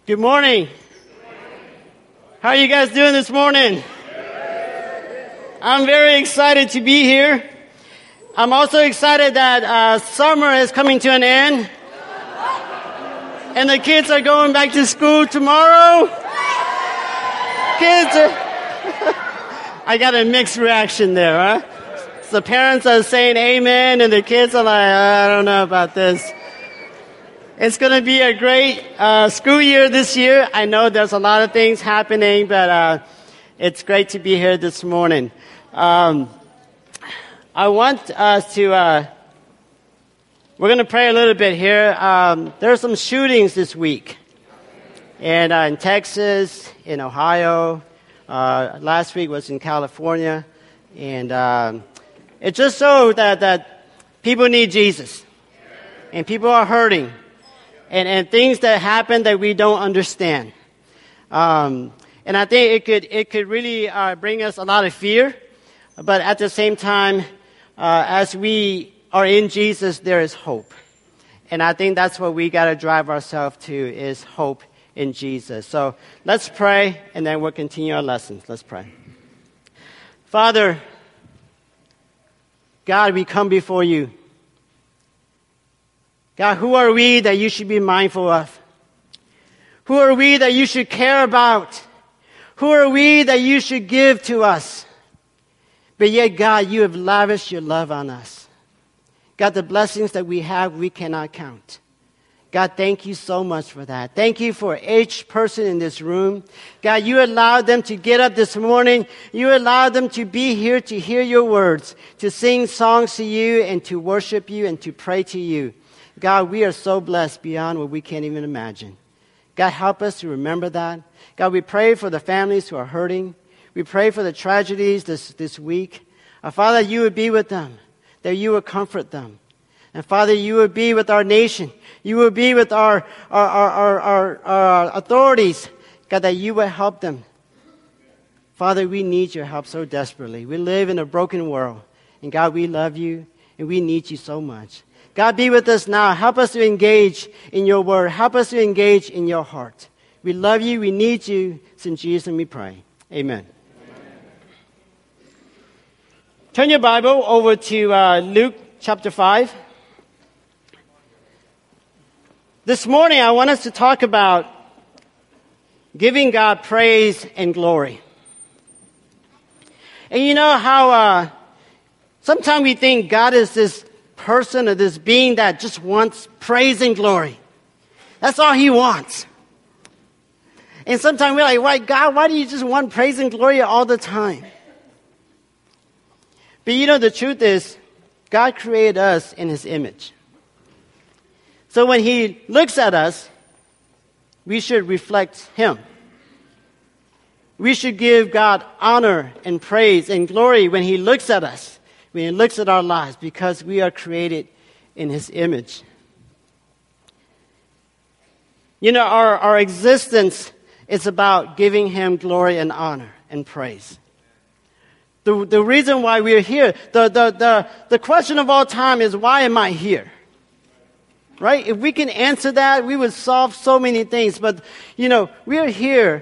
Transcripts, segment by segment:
Good morning. How are you guys doing this morning? I'm very excited to be here. I'm also excited that summer is coming to an end. And the kids are going back to school tomorrow. Kids are... I got a mixed reaction there, huh? So the parents are saying amen, and the kids are like, I don't know about this. It's going to be a great school year this year. I know there's a lot of things happening, but it's great to be here this morning. I want us to, we're going to pray a little bit here. There are some shootings this week. And in Texas, in Ohio, last week was in California. And it just shows that people need Jesus. And people are hurting. And things that happen that we don't understand. And I think it could really bring us a lot of fear. But at the same time, as we are in Jesus, there is hope. And I think that's what we got to drive ourselves to, is hope in Jesus. So let's pray, and then we'll continue our lessons. Let's pray. Father, God, we come before you. God, who are we that you should be mindful of? Who are we that you should care about? Who are we that you should give to us? But yet, God, you have lavished your love on us. God, the blessings that we have, we cannot count. God, thank you so much for that. Thank you for each person in this room. God, you allowed them to get up this morning. You allowed them to be here to hear your words, to sing songs to you, and to worship you, and to pray to you. God, we are so blessed beyond what we can't even imagine. God, help us to remember that. God, we pray for the families who are hurting. We pray for the tragedies this week. Father, you would be with them, that you would comfort them. And Father, you would be with our nation. You would be with our authorities. God, that you would help them. Father, we need your help so desperately. We live in a broken world. And God, we love you, and we need you so much. God, be with us now. Help us to engage in your word. Help us to engage in your heart. We love you. We need you. It's in Jesus' name we pray. Amen. Turn your Bible over to Luke chapter 5. This morning, I want us to talk about giving God praise and glory. And you know how sometimes we think God is this person or this being that just wants praise and glory. That's all he wants. And sometimes we're like, why, God, why do you just want praise and glory all the time? But you know, the truth is, God created us in his image. So when he looks at us, we should reflect him. We should give God honor and praise and glory when he looks at us, when he looks at our lives, because we are created in his image. You know, our existence is about giving him glory and honor and praise. The reason why we're here, the question of all time is, why am I here? Right? If we can answer that, we would solve so many things. But, you know, we're here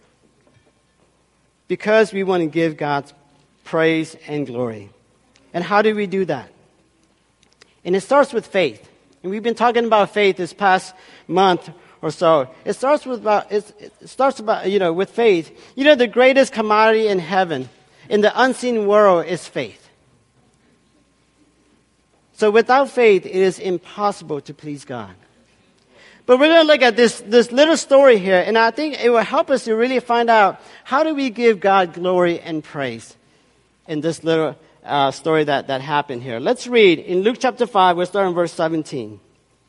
because we want to give God praise and glory. And how do we do that? And it starts with faith. And we've been talking about faith this past month or so. It starts with with faith. You know, the greatest commodity in heaven, in the unseen world, is faith. So without faith, it is impossible to please God. But we're going to look at this little story here, and I think it will help us to really find out, how do we give God glory and praise in this little story that happened here. Let's read in Luke chapter 5, we'll start in verse 17.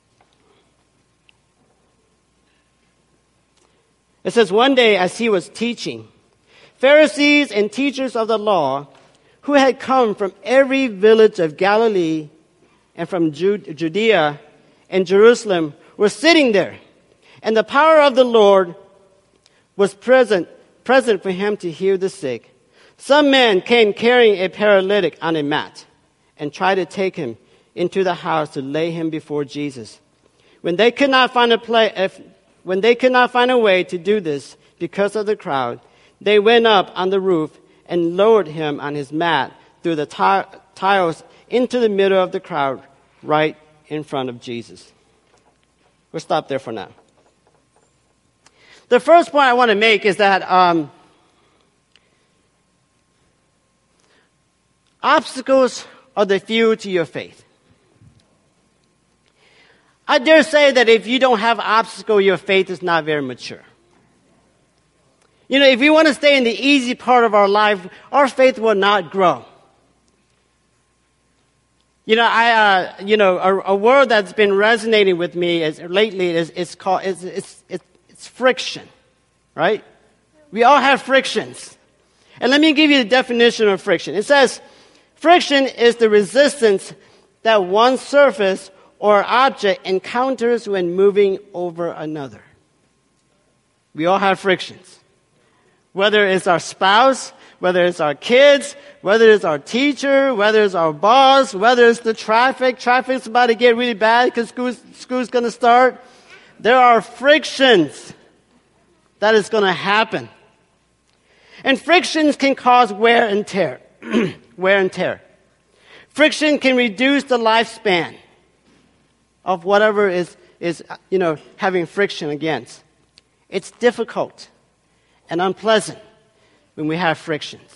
It says, one day as he was teaching, Pharisees and teachers of the law who had come from every village of Galilee and from Judea and Jerusalem were sitting there. And the power of the Lord was present for him to heal the sick. Some men came carrying a paralytic on a mat and tried to take him into the house to lay him before Jesus. When they could not find a when they could not find a way to do this because of the crowd, they went up on the roof and lowered him on his mat through the tiles into the middle of the crowd, right in front of Jesus. We'll stop there for now. The first point I want to make is that obstacles are the fuel to your faith. I dare say that if you don't have obstacles, your faith is not very mature. You know, if we want to stay in the easy part of our life, our faith will not grow. You know, a word that's been resonating with me lately is called friction, right? We all have frictions. And let me give you the definition of friction. It says, friction is the resistance that one surface or object encounters when moving over another. We all have frictions. Whether it's our spouse, whether it's our kids, whether it's our teacher, whether it's our boss, whether it's the traffic. Traffic's about to get really bad because school's going to start. There are frictions that is going to happen. And frictions can cause wear and tear. Wear and tear. Friction can reduce the lifespan of whatever is having friction against. It's difficult and unpleasant when we have frictions.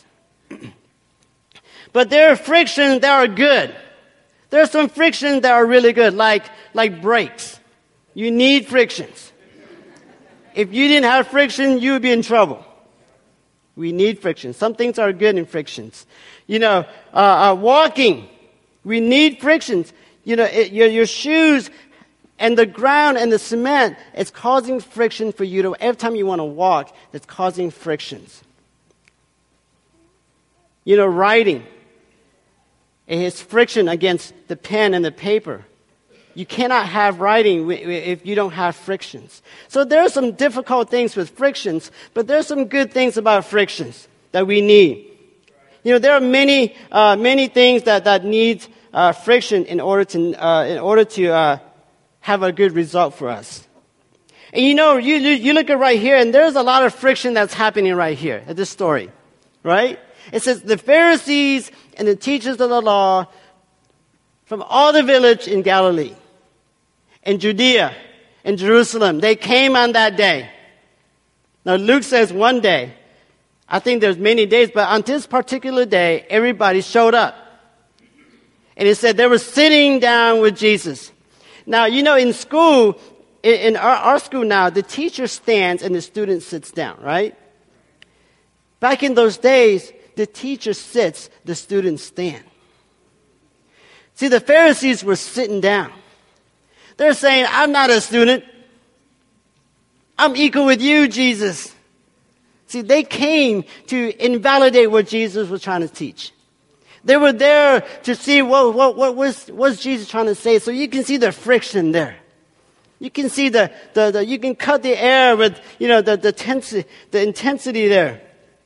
But there are frictions that are good. There are some frictions that are really good, like brakes. You need frictions. If you didn't have friction, you would be in trouble. We need friction. Some things are good in frictions. Walking, we need frictions. Your shoes and the ground and the cement, it's causing friction for you every time you want to walk, it's causing frictions. Writing, it has friction against the pen and the paper. You cannot have writing if you don't have frictions. So there are some difficult things with frictions, but there are some good things about frictions that we need. There are many things that need friction in order to have a good result for us. And you look at right here, and there's a lot of friction that's happening right here at this story, right? It says the Pharisees and the teachers of the law from all the village in Galilee, in Judea, in Jerusalem, they came on that day. Now Luke says one day. I think there's many days, but on this particular day, everybody showed up. And it said they were sitting down with Jesus. Now, in school, in our school now, the teacher stands and the student sits down, right? Back in those days, the teacher sits, the students stand. See, the Pharisees were sitting down. They're saying, I'm not a student. I'm equal with you, Jesus. See, they came to invalidate what Jesus was trying to teach. They were there to see what was Jesus trying to say. So you can see the friction there. You can see you can cut the air with, the intensity there.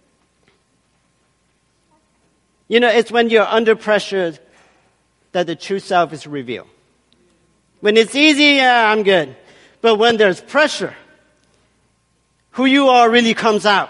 It's when you're under pressure that the true self is revealed. When it's easy, yeah, I'm good. But when there's pressure, who you are really comes out.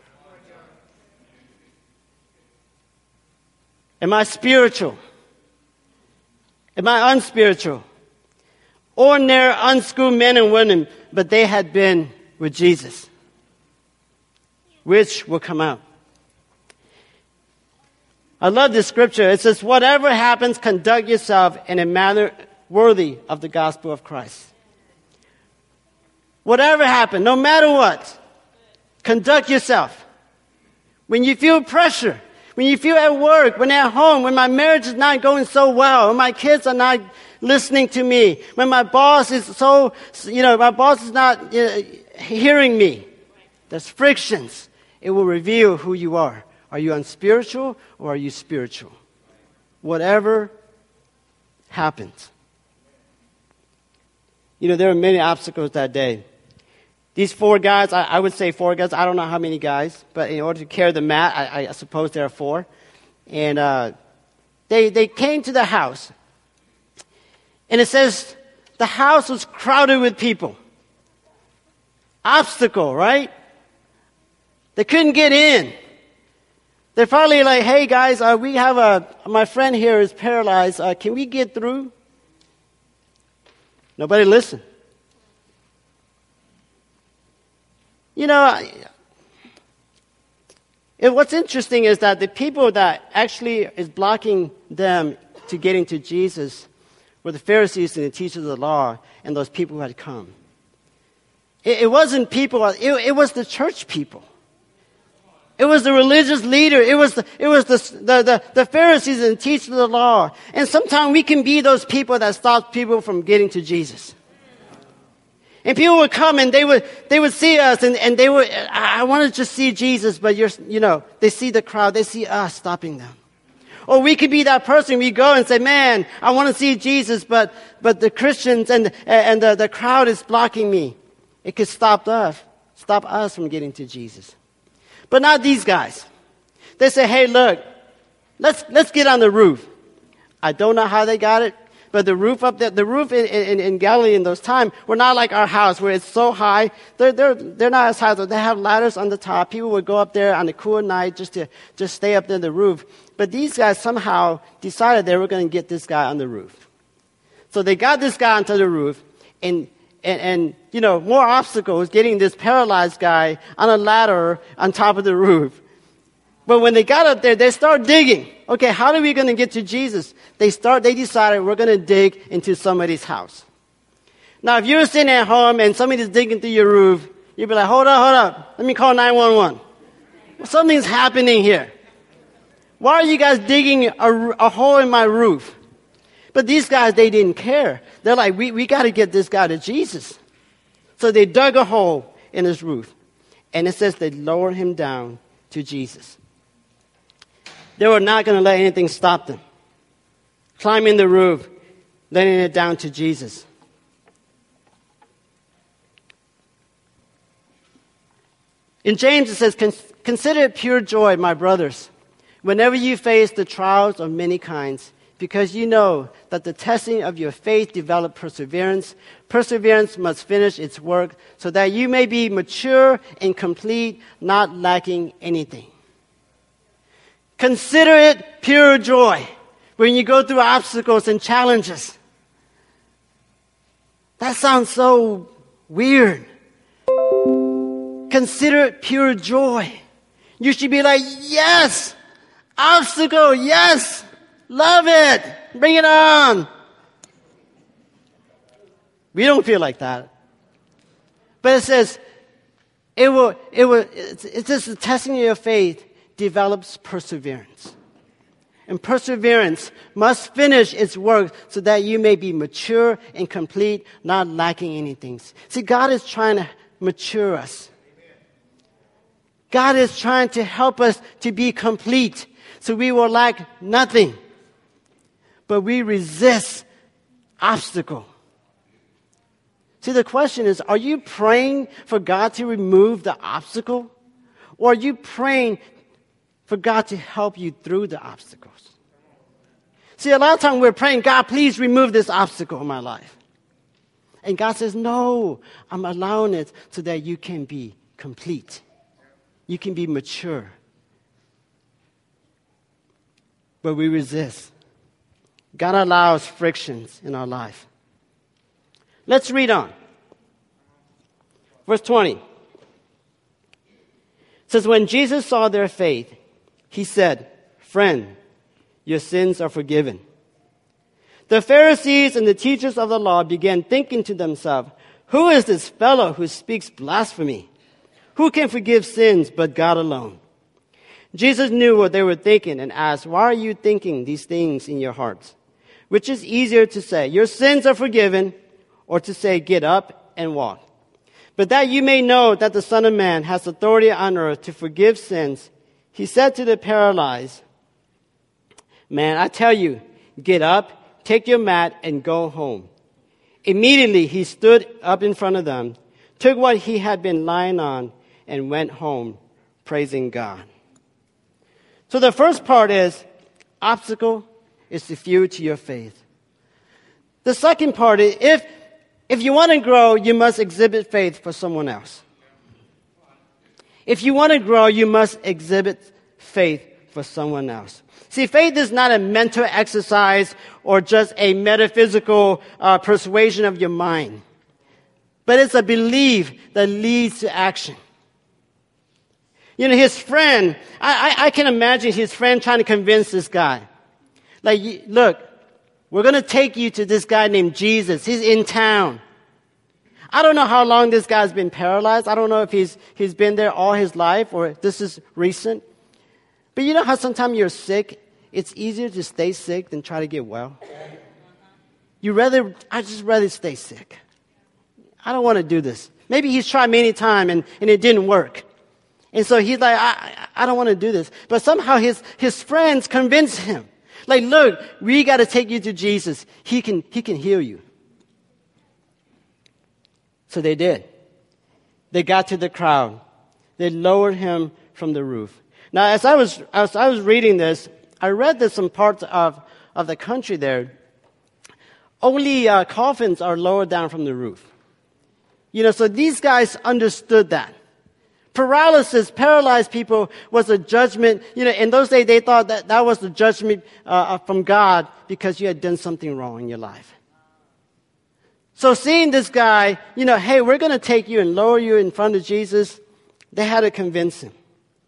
Am I spiritual? Am I unspiritual? Ordinary, unschooled men and women, but they had been with Jesus. Which will come out? I love this scripture. It says, whatever happens, conduct yourself in a manner worthy of the gospel of Christ. Whatever happens, no matter what, conduct yourself. When you feel pressure, when you feel at work, when at home, when my marriage is not going so well, when my kids are not listening to me, when my boss is my boss is not hearing me, there's frictions. It will reveal who you are. Are you unspiritual or are you spiritual? Whatever happens. There were many obstacles that day. These 4 guys, I would say 4 guys. I don't know how many guys, but in order to carry the mat, I suppose there are 4. And they came to the house. And it says the house was crowded with people. obstacle, right? They couldn't get in. They're probably like, hey guys, my friend here is paralyzed. Can we get through? Nobody listened. You know, what's interesting is that the people that actually is blocking them to getting to Jesus were the Pharisees and the teachers of the law and those people who had come. It wasn't people, it was the church people. It was the religious leader. It was the Pharisees and the teachers of the law. And sometimes we can be those people that stop people from getting to Jesus. And people would come and they would see us and they would, I want to just see Jesus, but they see the crowd, they see us stopping them. Or we could be that person, we go and say, man, I want to see Jesus, but the Christians and the crowd is blocking me. It could stop us from getting to Jesus. But not these guys. They say, hey, look, let's get on the roof. I don't know how they got it, but the roof up there, the roof in Galilee in those times were not like our house where it's so high. They're not as high. They have ladders on the top. People would go up there on a cool night just to stay up there on the roof. But these guys somehow decided they were going to get this guy on the roof. So they got this guy onto the roof and more obstacles getting this paralyzed guy on a ladder on top of the roof. But when they got up there, they start digging. Okay, how are we going to get to Jesus? They decided we're going to dig into somebody's house. Now, if you're sitting at home and somebody's digging through your roof, you'd be like, hold up. Let me call 911. Something's happening here. Why are you guys digging a hole in my roof? But these guys, they didn't care. They're like, we got to get this guy to Jesus. So they dug a hole in his roof. And it says they lowered him down to Jesus. They were not going to let anything stop them. Climbing the roof, letting it down to Jesus. In James it says, consider it pure joy, my brothers, whenever you face the trials of many kinds, because you know that the testing of your faith develops perseverance. Perseverance must finish its work so that you may be mature and complete, not lacking anything. Consider it pure joy when you go through obstacles and challenges. That sounds so weird. Consider it pure joy. You should be like, yes, obstacle, yes. Love it. Bring it on. We don't feel like that. But it says, it's just the testing of your faith develops perseverance. And perseverance must finish its work so that you may be mature and complete, not lacking anything. See, God is trying to mature us. God is trying to help us to be complete so we will lack nothing. But we resist obstacle. See, the question is, are you praying for God to remove the obstacle? Or are you praying for God to help you through the obstacles? See, a lot of times we're praying, God, please remove this obstacle in my life. And God says, no, I'm allowing it so that you can be complete. You can be mature. But we resist. God allows frictions in our life. Let's read on. Verse 20. It says, when Jesus saw their faith, he said, friend, your sins are forgiven. The Pharisees and the teachers of the law began thinking to themselves, who is this fellow who speaks blasphemy? Who can forgive sins but God alone? Jesus knew what they were thinking and asked, why are you thinking these things in your hearts? Which is easier to say, your sins are forgiven, or to say, get up and walk. But that you may know that the Son of Man has authority on earth to forgive sins, he said to the paralyzed, man, I tell you, get up, take your mat, and go home. Immediately he stood up in front of them, took what he had been lying on, and went home, praising God. So the first part is, obstacle is the fuel to your faith. The second part is, if you want to grow, you must exhibit faith for someone else. If you want to grow, you must exhibit faith for someone else. See, faith is not a mental exercise or just a metaphysical persuasion of your mind, but it's a belief that leads to action. You know, his friend, I can imagine his friend trying to convince this guy. Like, look, we're going to take you to this guy named Jesus. He's in town. I don't know how long this guy's been paralyzed. I don't know if he's been there all his life or this is recent. But you know how sometimes you're sick? It's easier to stay sick than try to get well. I just rather stay sick. I don't want to do this. Maybe he's tried many times and it didn't work. And so he's like, I don't want to do this. But somehow his friends convince him. Like, look, we got to take you to Jesus. He can heal you. So they did. They got to the crowd. They lowered him from the roof. Now, as I was reading this, I read that some parts of the country there, only coffins are lowered down from the roof. You know, so these guys understood that. Paralyzed people was a judgment. You know, in those days, they thought that was the judgment from God because you had done something wrong in your life. So seeing this guy, you know, hey, we're going to take you and lower you in front of Jesus, they had to convince him.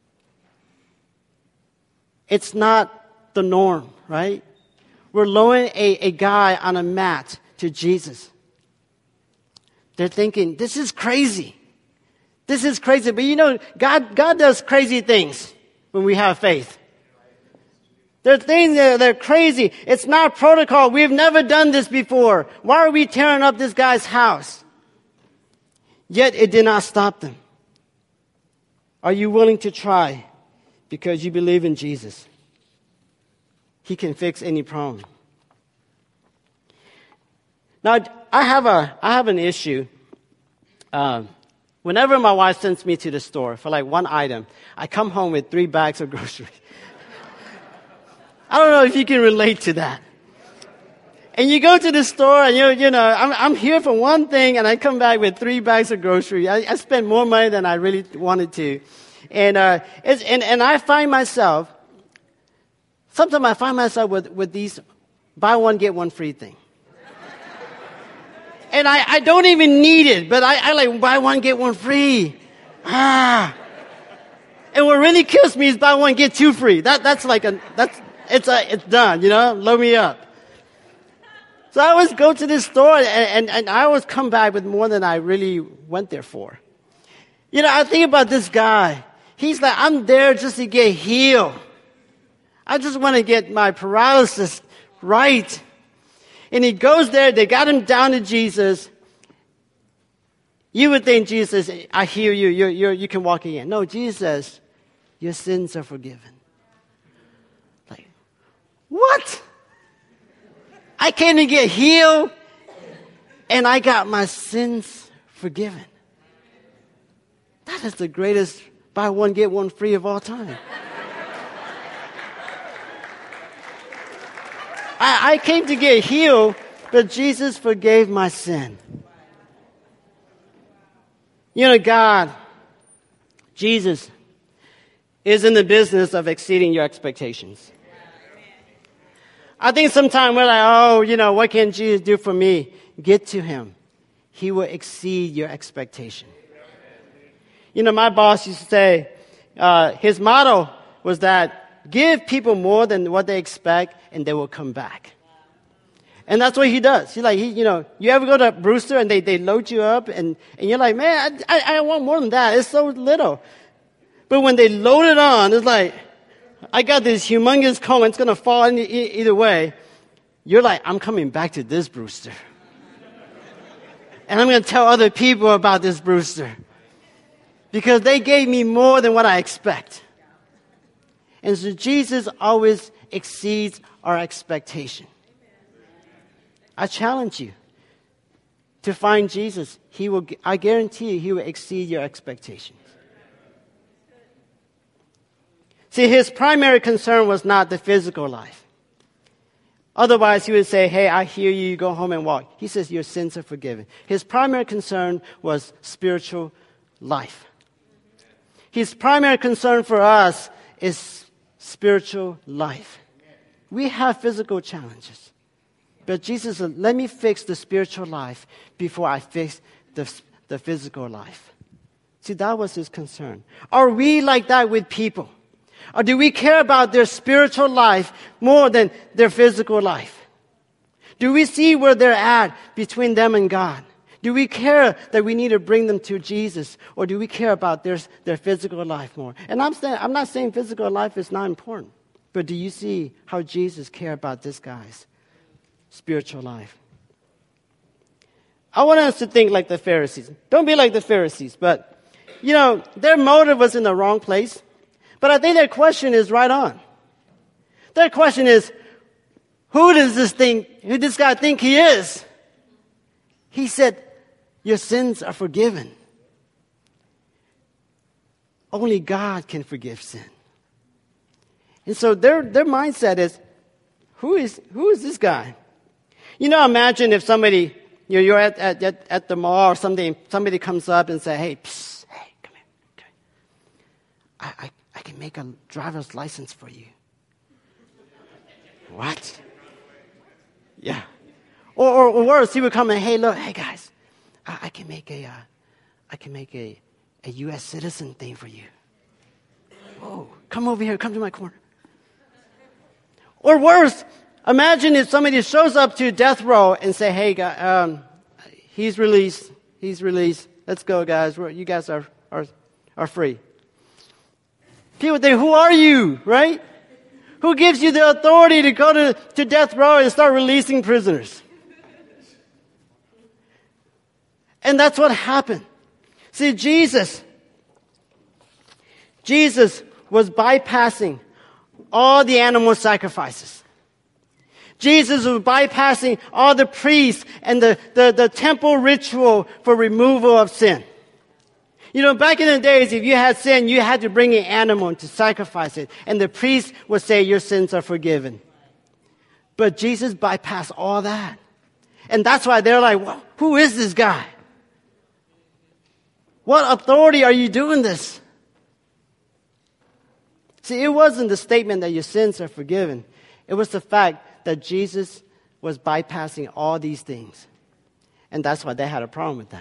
It's not the norm, right? We're lowering a guy on a mat to Jesus. They're thinking, this is crazy. This is crazy. But you know, God does crazy things when we have faith. There are things that are crazy. It's not protocol. We've never done this before. Why are we tearing up this guy's house? Yet it did not stop them. Are you willing to try because you believe in Jesus? He can fix any problem. Now, I have an issue. Whenever my wife sends me to the store for like one item, I come home with 3 bags of groceries. I don't know if you can relate to that. And you go to the store and you know, I'm here for one thing and I come back with 3 bags of groceries. I spend more money than I really wanted to. And I find myself, sometimes I find myself with these buy one, get one free thing. And I don't even need it, but I like buy one, get one free. And what really kills me is buy one, get 2 free. It's done, you know, load me up. So I always go to this store and I always come back with more than I really went there for. You know, I think about this guy. He's like, I'm there just to get healed. I just want to get my paralysis right. And he goes there, they got him down to Jesus. You would think Jesus, I hear you, you can walk again. No, Jesus, your sins are forgiven. Like, what? I came to get healed and I got my sins forgiven. That is the greatest buy one, get one free of all time. I came to get healed, but Jesus forgave my sin. You know, God, Jesus, is in the business of exceeding your expectations. I think sometimes we're like, oh, you know, what can Jesus do for me? Get to him. He will exceed your expectation. You know, my boss used to say, his motto was that give people more than what they expect and they will come back. And that's what he does. He's like, you know, you ever go to Brewster and they load you up and you're like, man, I want more than that. It's so little. But when they load it on, it's like, I got this humongous cone. It's going to fall either way. You're like, I'm coming back to this Brewster. And I'm going to tell other people about this Brewster. Because they gave me more than what I expect. And so Jesus always exceeds our expectation. I challenge you to find Jesus. I guarantee you, he will exceed your expectations. See, his primary concern was not the physical life. Otherwise, he would say, hey, I hear you, go home and walk. He says, your sins are forgiven. His primary concern was spiritual life. His primary concern for us is spiritual life. We have physical challenges. But Jesus said, let me fix the spiritual life before I fix the physical life. See, that was his concern. Are we like that with people? Or do we care about their spiritual life more than their physical life? Do we see where they're at between them and God? Do we care that we need to bring them to Jesus? Or do we care about their physical life more? And I'm not saying physical life is not important. But do you see how Jesus cared about this guy's spiritual life? I want us to think like the Pharisees. Don't be like the Pharisees, but their motive was in the wrong place. But I think their question is right on. Their question is, who does this guy think he is? He said, your sins are forgiven. Only God can forgive sin. And so their mindset is, who is this guy? Imagine if somebody, you're at the mall or something, somebody comes up and say, hey, come here. I can make a driver's license for you. What? Yeah. Or worse, he would come and, hey, guys, I can make a U.S. citizen thing for you. Whoa, come over here, come to my corner. Or worse, imagine if somebody shows up to death row and say, hey, he's released. Let's go, guys. You guys are free. People think, who are you, right? Who gives you the authority to go to death row and start releasing prisoners? And that's what happened. See, Jesus was bypassing all the animal sacrifices. Jesus was bypassing all the priests and the temple ritual for removal of sin. Back in the days, if you had sin, you had to bring an animal to sacrifice it. And the priest would say, your sins are forgiven. But Jesus bypassed all that. And that's why they're like, well, who is this guy? What authority are you doing this? See, it wasn't the statement that your sins are forgiven. It was the fact that Jesus was bypassing all these things. And that's why they had a problem with that.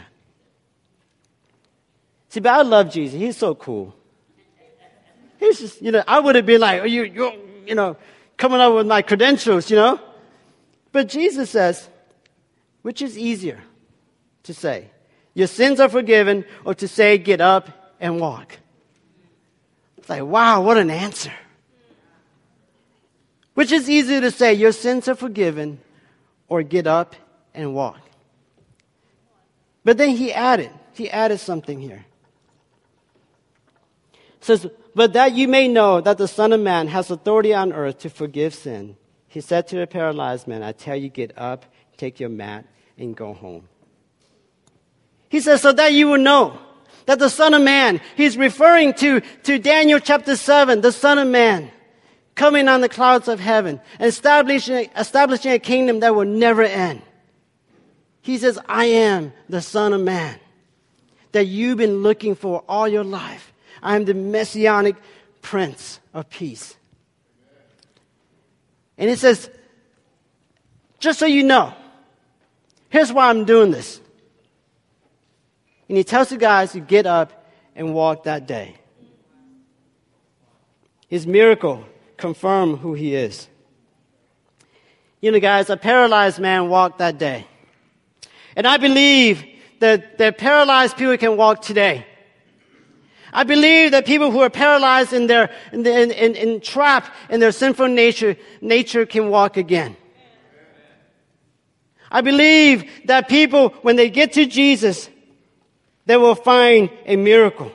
See, but I love Jesus. He's so cool. He's just, I would have been like, you're coming up with my credentials, But Jesus says, which is easier to say? Your sins are forgiven, or to say, get up and walk? It's like, wow, what an answer. Which is easier to say, your sins are forgiven, or get up and walk? But then he added something here. It says, but that you may know that the Son of Man has authority on earth to forgive sin. He said to the paralyzed man, I tell you, get up, take your mat, and go home. He says, so that you will know that the Son of Man, he's referring to Daniel chapter 7, the Son of Man, coming on the clouds of heaven, and establishing a kingdom that will never end. He says, I am the Son of Man that you've been looking for all your life. I am the Messianic Prince of Peace. And it says, just so you know, here's why I'm doing this. And he tells the guys to get up and walk that day. His miracle confirmed who he is. Guys, a paralyzed man walked that day. And I believe that paralyzed people can walk today. I believe that people who are paralyzed in trapped in their sinful nature can walk again. I believe that people, when they get to Jesus, they will find a miracle.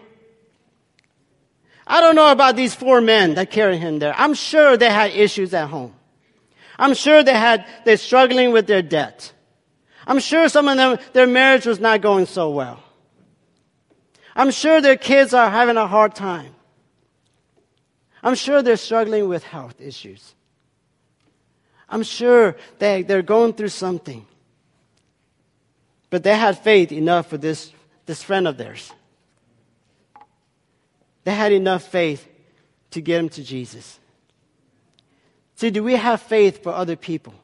I don't know about these 4 men that carried him there. I'm sure they had issues at home. I'm sure they're struggling with their debt. I'm sure some of them, their marriage was not going so well. I'm sure their kids are having a hard time. I'm sure they're struggling with health issues. I'm sure they're going through something. But they had faith enough for this friend of theirs. They had enough faith to get them to Jesus. See, do we have faith for other people?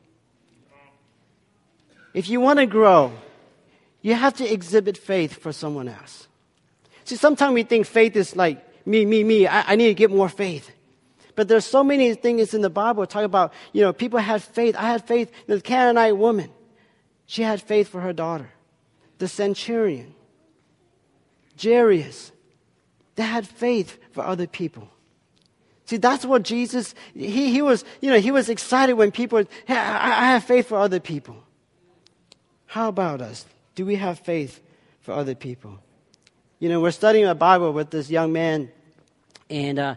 If you want to grow, you have to exhibit faith for someone else. See, sometimes we think faith is like, me. I need to get more faith. But there's so many things in the Bible talk about, people had faith. I had faith. The Canaanite woman, she had faith for her daughter. The centurion, Jairus, they had faith for other people. See, that's what Jesus, he was excited when people, hey, I have faith for other people. How about us? Do we have faith for other people? We're studying a Bible with this young man, and,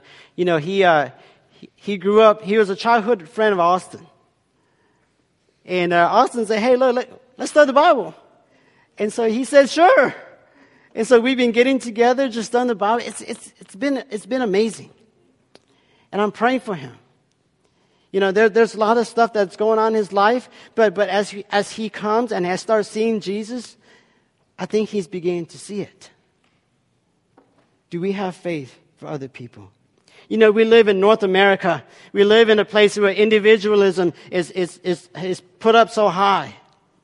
he grew up, he was a childhood friend of Austin. And Austin said, hey, look, let's study the Bible. And so he said, sure. And so we've been getting together, just studying the Bible. It's been amazing. And I'm praying for him. There's a lot of stuff that's going on in his life, but as he comes and has started seeing Jesus, I think he's beginning to see it. Do we have faith for other people? We live in North America. We live in a place where individualism is put up so high.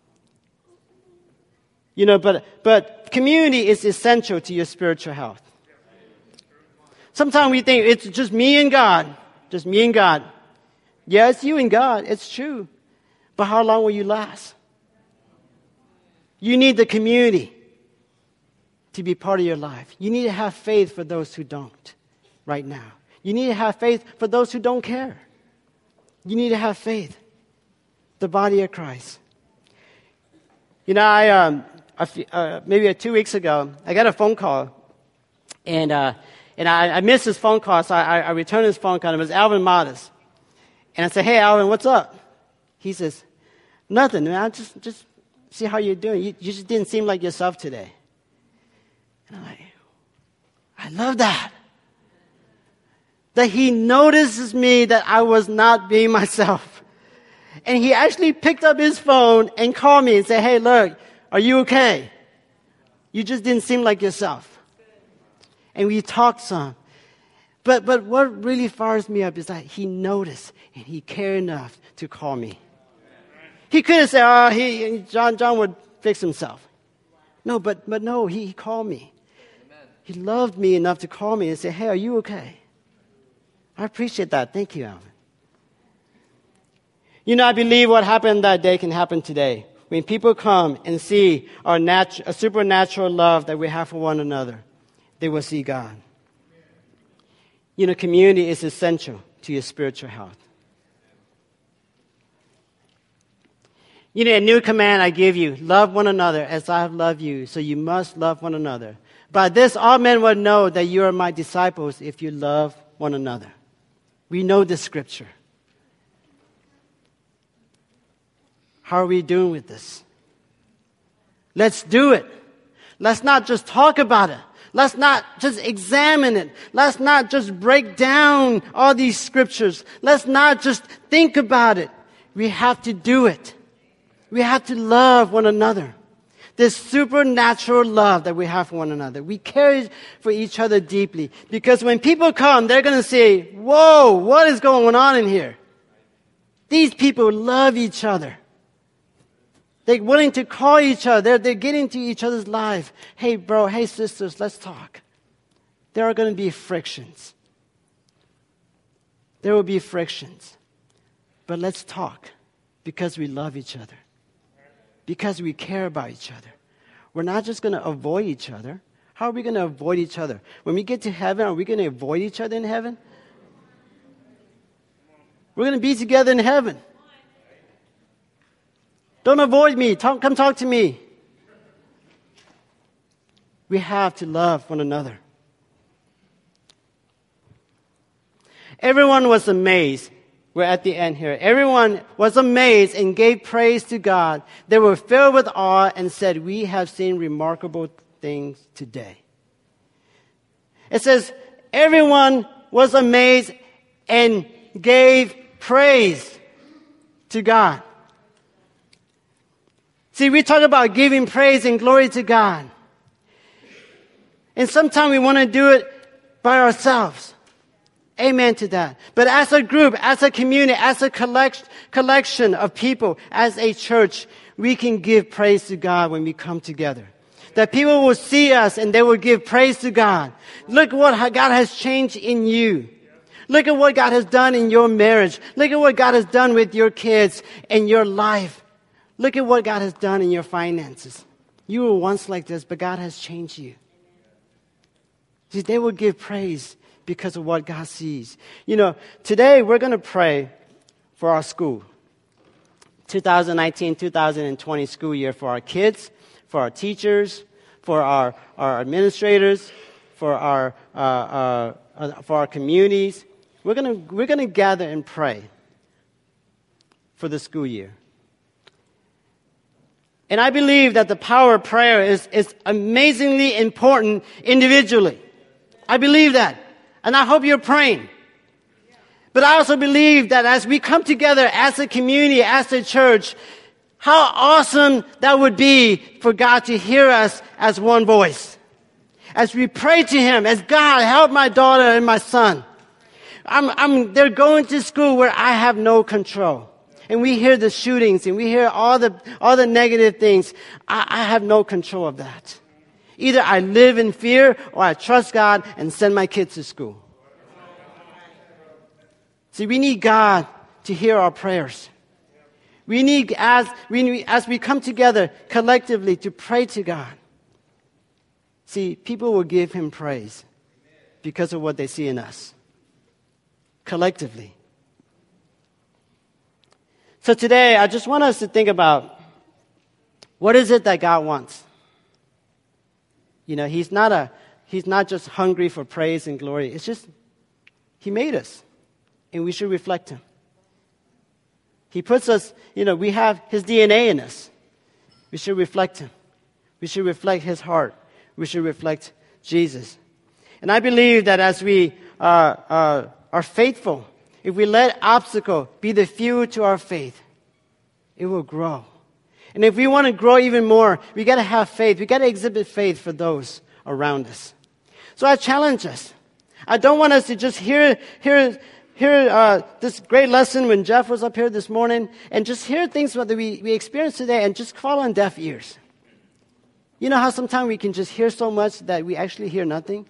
But community is essential to your spiritual health. Sometimes we think it's just me and God. Just me and God. Yeah, it's you and God. It's true. But how long will you last? You need the community to be part of your life. You need to have faith for those who don't right now. You need to have faith for those who don't care. You need to have faith. The body of Christ. Maybe 2 weeks ago, I got a phone call. And I missed his phone call, so I returned his phone call. It was Alvin Modest. And I said, hey, Alvin, what's up? He says, nothing, man. I just see how you're doing. You just didn't seem like yourself today. And I'm like, I love that. That he notices me that I was not being myself. And he actually picked up his phone and called me and said, hey, look, are you okay? You just didn't seem like yourself. And we talked some. But what really fires me up is that he noticed and he cared enough to call me. He could have said, John would fix himself. No, but no, he called me. He loved me enough to call me and say, hey, are you okay? I appreciate that. Thank you, Alvin. I believe what happened that day can happen today. When people come and see a supernatural love that we have for one another, they will see God. Community is essential to your spiritual health. A new command I give you, love one another as I have loved you, so you must love one another. By this all men will know that you are my disciples if you love one another. We know the scripture. How are we doing with this? Let's do it. Let's not just talk about it. Let's not just examine it. Let's not just break down all these scriptures. Let's not just think about it. We have to do it. We have to love one another. This supernatural love that we have for one another. We care for each other deeply. Because when people come, they're going to say, whoa, what is going on in here? These people love each other. They're willing to call each other. They're getting into each other's life. Hey, bro, hey, sisters, let's talk. There are going to be frictions. There will be frictions. But let's talk because we love each other. Because we care about each other. We're not just going to avoid each other. How are we going to avoid each other? When we get to heaven, are we going to avoid each other in heaven? We're going to be together in heaven. Don't avoid me. Come talk to me. We have to love one another. Everyone was amazed. We're at the end here. Everyone was amazed and gave praise to God. They were filled with awe and said, we have seen remarkable things today. It says, everyone was amazed and gave praise to God. See, we talk about giving praise and glory to God. And sometimes we want to do it by ourselves. Amen to that. But as a group, as a community, as a collection of people, as a church, we can give praise to God when we come together. That people will see us and they will give praise to God. Look what God has changed in you. Look at what God has done in your marriage. Look at what God has done with your kids and your life. Look at what God has done in your finances. You were once like this, but God has changed you. See, they will give praise because of what God sees. Today we're going to pray for our school. 2019-2020 school year for our kids, for our teachers, for our administrators, for our communities. We're gonna gather and pray for the school year. And I believe that the power of prayer is amazingly important individually. I believe that. And I hope you're praying. But I also believe that as we come together as a community, as a church, how awesome that would be for God to hear us as one voice. As we pray to Him, as God, help my daughter and my son. They're going to school where I have no control. And we hear the shootings and we hear all the negative things. I have no control of that. Either I live in fear or I trust God and send my kids to school. See, we need God to hear our prayers. We need, as we come together collectively to pray to God. See, people will give Him praise because of what they see in us. Collectively. So today, I just want us to think about what is it that God wants. He's not just hungry for praise and glory. It's just, He made us, and we should reflect Him. He puts us, we have His DNA in us. We should reflect Him. We should reflect His heart. We should reflect Jesus. And I believe that as we are faithful, if we let obstacle be the fuel to our faith, it will grow. And if we want to grow even more, we got to have faith. We got to exhibit faith for those around us. So I challenge us. I don't want us to just hear this great lesson when Jeff was up here this morning and just hear things that we experienced today and just fall on deaf ears. You know how sometimes we can just hear so much that we actually hear nothing?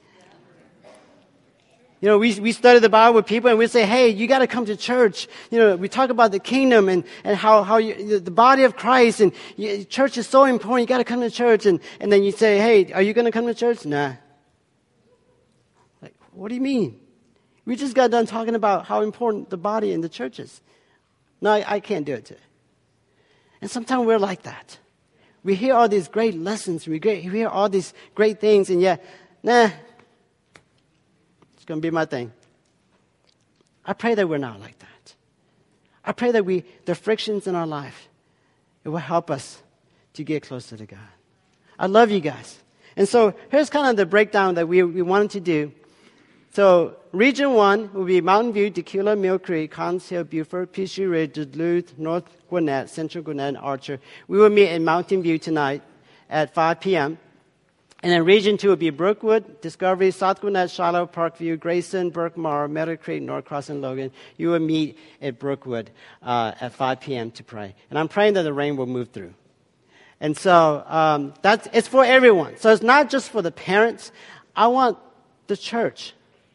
We study the Bible with people and we say, hey, you got to come to church. We talk about the kingdom and how the body of Christ and church is so important. You got to come to church. And then you say, hey, are you going to come to church? Nah. Like, what do you mean? We just got done talking about how important the body and the church is. No, I can't do it today. And sometimes we're like that. We hear all these great lessons. We hear all these great things, and yet, nah, it's going to be my thing. I pray that we're not like that. I pray that the frictions in our life, it will help us to get closer to God. I love you guys. And so here's kind of the breakdown that we wanted to do. So Region 1 will be Mountain View, Tequila, Mill Creek, Collins Hill, Buford, Peachtree Ridge, Duluth, North Gwinnett, Central Gwinnett, and Archer. We will meet in Mountain View tonight at 5 p.m. And then Region 2 will be Brookwood, Discovery, South Gwinnett, Shiloh, Parkview, Grayson, Berkmar, Meadow Creek, Norcross, and Logan. You will meet at Brookwood at 5 p.m. to pray. And I'm praying that the rain will move through. And so it's for everyone. So it's not just for the parents. I want the church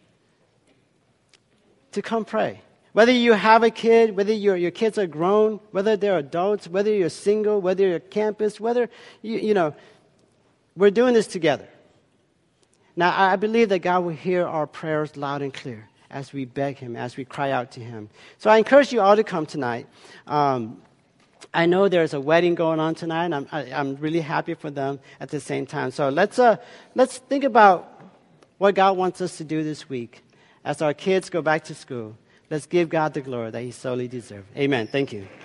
to come pray. Whether you have a kid, whether your kids are grown, whether they're adults, whether you're single, whether you're campus, whether, we're doing this together. Now, I believe that God will hear our prayers loud and clear as we beg Him, as we cry out to Him. So I encourage you all to come tonight. I know there's a wedding going on tonight, and I'm really happy for them at the same time. So let's think about what God wants us to do this week. As our kids go back to school, let's give God the glory that He solely deserves. Amen. Thank you.